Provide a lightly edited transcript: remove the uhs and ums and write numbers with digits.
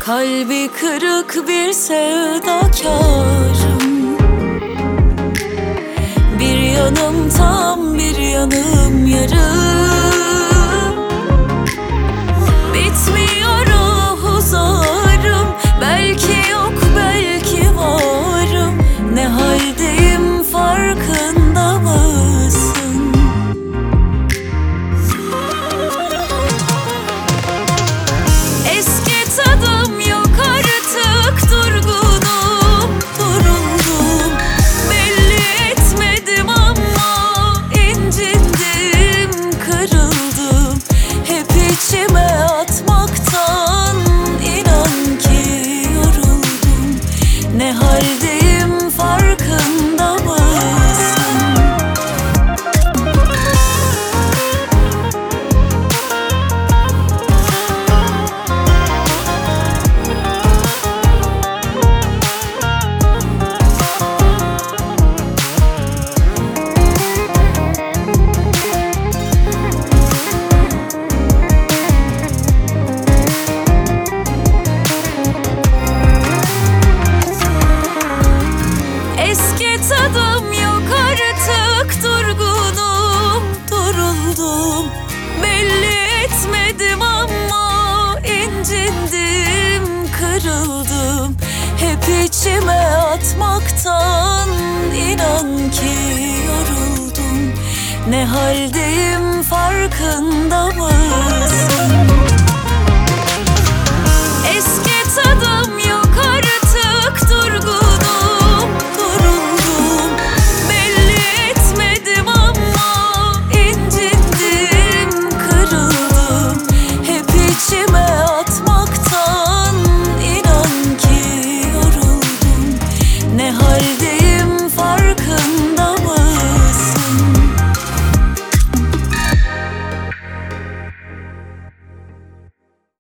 Kalbi kırık bir sevdakarım. Bir yanım tam, bir yanım yarım. Bitmiyor ah uzarım. Belki yok, belki varım. Ne haldeyim farkında mısın? Eski tadım yok artık, durgunum, duruldum. Belli etmedim ama incindim, kırıldım. Hep içime atmaktan inan ki yoruldum. Ne haldeyim farkında mısın? Eski tadım yok artık, durgunum, duruldum. Belli etmedim ama incindim, kırıldım. Hep içime atmaktan inan ki yoruldum. Ne haldeyim farkında mısın?